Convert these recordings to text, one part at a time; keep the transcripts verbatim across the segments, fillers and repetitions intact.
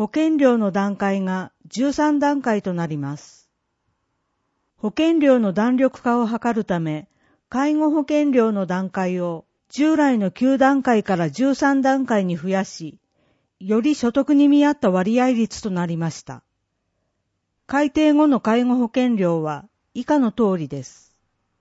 保険料の段階がじゅうさんだんかいとなります。保険料の弾力化を図るため、介護保険料の段階を従来のきゅうだんかいからじゅうさんだんかいに増やし、より所得に見合った割合率となりました。改定後の介護保険料は以下の通りです。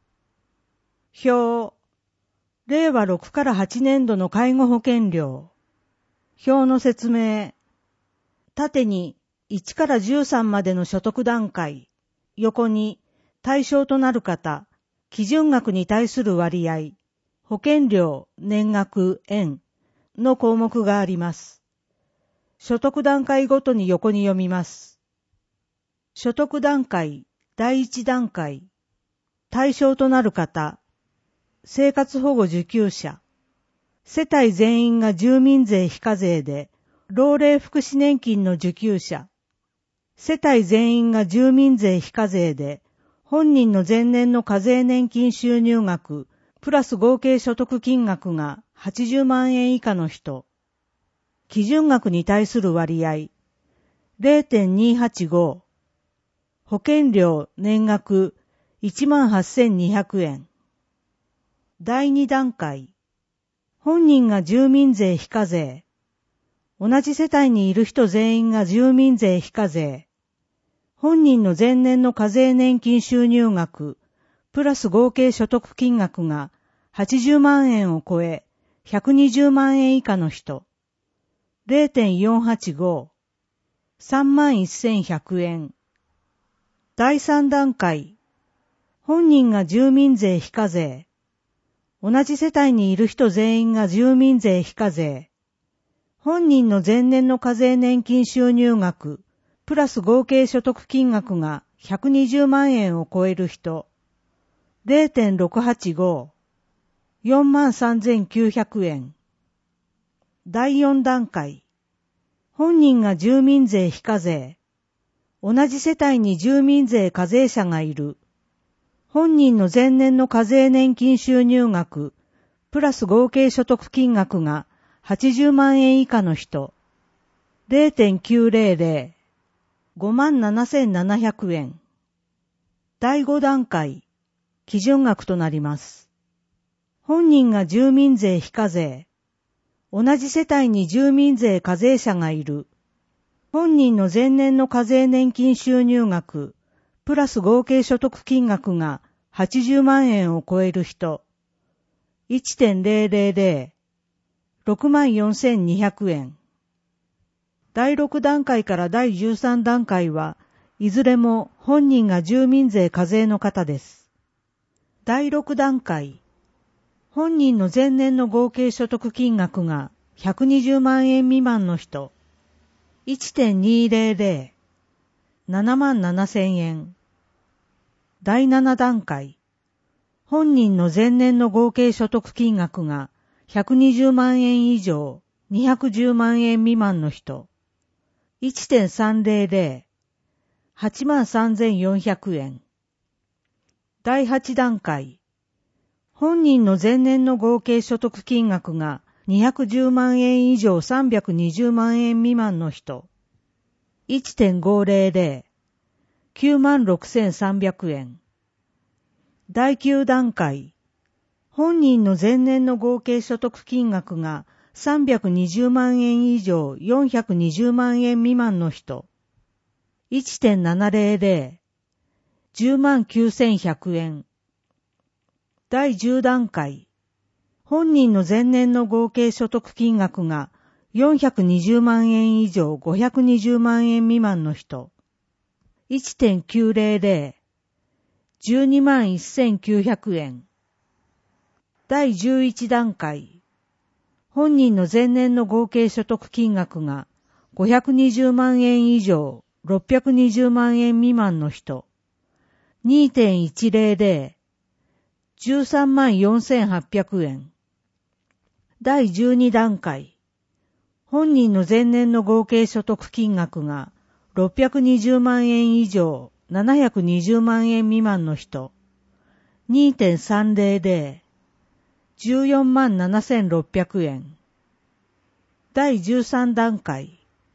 表、れいわろくからはちねんどの介護保険料。表の説明。縦にいちからじゅうさんまでの所得段階、横に対象となる方、基準額に対する割合、保険料、年額、円の項目があります。所得段階ごとに横に読みます。所得段階、だいいちだんかい、対象となる方、生活保護受給者、世帯全員が住民税非課税で、老齢福祉年金の受給者、世帯全員が住民税非課税で、本人の前年の課税年金収入額、プラス合計所得金額がはちじゅうまんえん以下の人、基準額に対する割合 れいてんにはちご、保険料年額 いちまんはっせんにひゃくえん。だいにだんかい、本人が住民税非課税、同じ世帯にいる人全員が住民税非課税、本人の前年の課税年金収入額、プラス合計所得金額がはちじゅうまんえんを超え、ひゃくにじゅうまんえん以下の人、れいてんよんはちご、さんまんせんひゃくえん。だいさんだんかい、本人が住民税非課税、同じ世帯にいる人全員が住民税非課税、本人の前年の課税年金収入額、プラス合計所得金額がひゃくにじゅうまんえんを超える人、れいてんろくはちご、よんまんさんぜんきゅうひゃくえん。だいよんだんかい、本人が住民税非課税、同じ世帯に住民税課税者がいる、本人の前年の課税年金収入額、プラス合計所得金額がはちじゅうまんえん以下の人、れいてんきゅうぜろぜろ、ごまんななせんななひゃくえん。だいごだんかい、基準額となります。本人が住民税非課税、同じ世帯に住民税課税者がいる、本人の前年の課税年金収入額、プラス合計所得金額がはちじゅうまんえんを超える人、いってんぜろぜろぜろ、ろくまんよんせんにひゃくえん。だいろくだんかいからだいじゅうさんだんかいはいずれも本人が住民税課税の方です。だいろくだんかい、本人の前年の合計所得金額がひゃくにじゅうまんえん未満の人、いってんにぜろぜろ、ななまんななせんえん。だいななだんかい、本人の前年の合計所得金額がひゃくにじゅうまんえん以上、にひゃくじゅうまんえん未満の人、いってんさんぜろぜろ、はちまんさんぜんよんひゃくえん。だいはちだんかい、本人の前年の合計所得金額がにひゃくじゅうまんえん以上さんびゃくにじゅうまんえん未満の人、いってんごぜろぜろ、きゅうまんろくせんさんびゃくえん。だいきゅうだんかい、本人の前年の合計所得金額がさんびゃくにじゅうまんえん以上よんひゃくにじゅうまんえん未満の人、いってんななぜろぜろ、じゅうまんきゅうせんひゃくえん。だいじゅうだんかい、本人の前年の合計所得金額がよんひゃくにじゅうまんえん以上ごひゃくにじゅうまんえん未満の人、いってんきゅうぜろぜろ、じゅうにまんせんきゅうひゃくえん。だいじゅういちだんかい、本人の前年の合計所得金額がごひゃくにじゅうまんえん以上ろっぴゃくにじゅうまんえん未満の人、にてんいちぜろぜろ、じゅうさんまんよんせんはっぴゃくえん。だいじゅうにだんかい、本人の前年の合計所得金額がろっぴゃくにじゅうまんえん以上ななひゃくにじゅうまんえん未満の人、にてんさんぜろぜろ、じゅうよんまんななせんろっぴゃくえん。だいじゅうさんだんかい、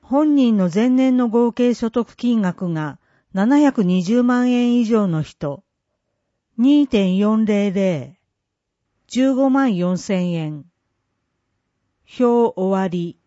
本人の前年の合計所得金額がななひゃくにじゅうまんえん以上の人、にてんよんぜろぜろ、じゅうごまんよんせんえん。表終わり。